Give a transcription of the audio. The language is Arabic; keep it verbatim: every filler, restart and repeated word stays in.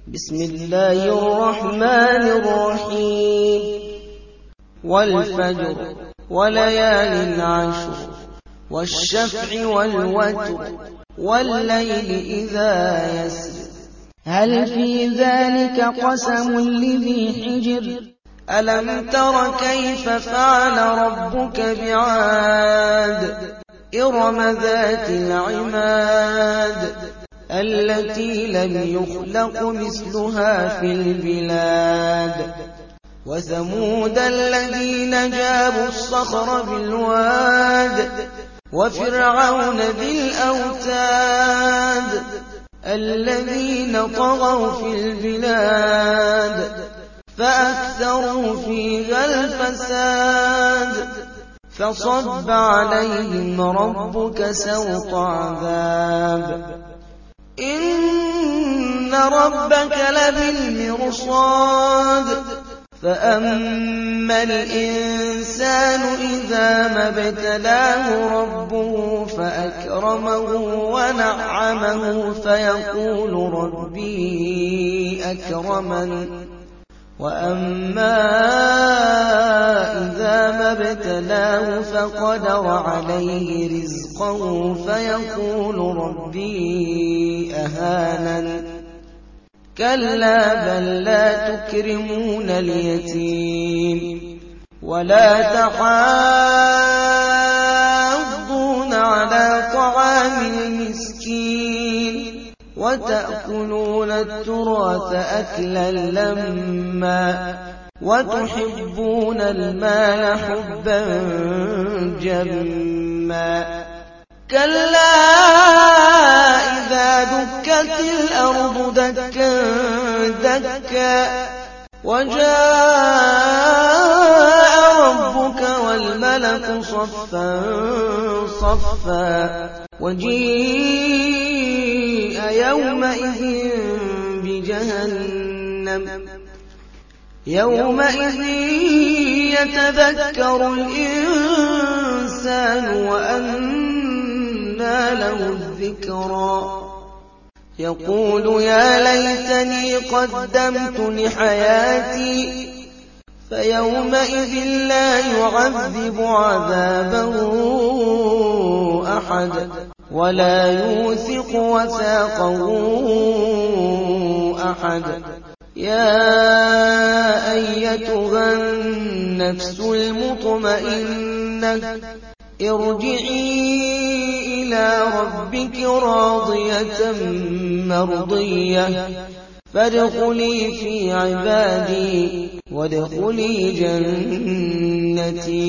بسم الله الرحمن الرحيم والفجر وليال عشر والشفع والوتر والليل إذا يسر هل في ذلك قسم لذي حجر ألم تر كيف فعل ربك بعاد إرم ذات العماد التي لم يخلق مثلها في البلاد وثمود الذين جابوا الصخر بالواد وفرعون ذي الأوتاد الذين طغوا في البلاد فأكثروا فيها الفساد فصب عليهم ربك سوط عذاب إن ربك لبالمرصاد فأما الإنسان إذا ما ابتلاه ربه فأكرمه ونعمه فيقول ربي أكرمن وأما إذا ما ابتلاه فقدر عليه رزقه فيقول ربي أهانن كلا بل لا تكرمون اليتيم ولا تحاضون على طعام المسكين وتأكلون التراث أكلا لما وتحبون المال حبا جما كلا إذا دكت الأرض دكا دكا وجاء ربك والملك صفا صفا وجيء يومئذ بجهنم يومئذ يتذكر الإنسان وأنى له الذكرى يقول يا ليتني قدمت لحياتي فيومئذ لا يعذب عذابه أحد ولا يوثق وثاقه أحد يا أيتها النفس المطمئنة ارجعي إلى ربك راضية مرضية فادخلي في عبادي وادخلي جنتي.